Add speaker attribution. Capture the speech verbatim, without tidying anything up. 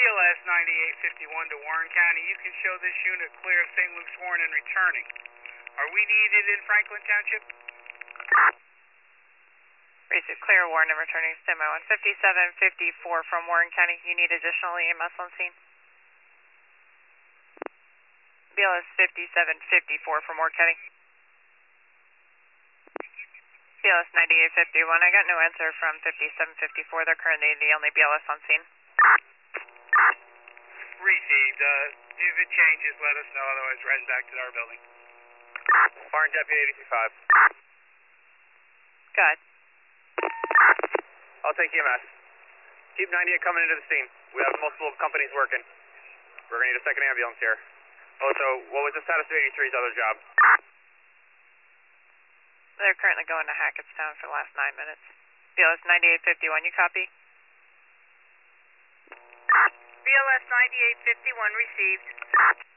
Speaker 1: L S ninety-eight fifty-one to Warren County. You can show this unit clear of Saint Luke's Warren and returning. Are we needed in Franklin Township?
Speaker 2: Receive clear, Warren and returning. Stand by one fifty-seven fifty-four from Warren County. You need additional E M S on scene. B L S fifty-seven fifty-four from Warren County. B L S ninety-eight fifty-one. I got no answer from fifty-seven fifty-four. They're currently the only B L S on scene.
Speaker 1: Received. Uh, if it changes, let us know. Otherwise, riding back to our building.
Speaker 3: Warren Deputy eighty-three five.
Speaker 2: Go ahead.
Speaker 3: I'll take E M S. Keep ninety-eight coming into the scene. We have multiple companies working. We're going to need a second ambulance here. Also, what was the status of eighty-three's other job?
Speaker 2: They're currently going to Hackettstown for the last nine minutes. B L S ninety-eight fifty-one, you copy?
Speaker 4: B L S ninety-eight fifty-one received.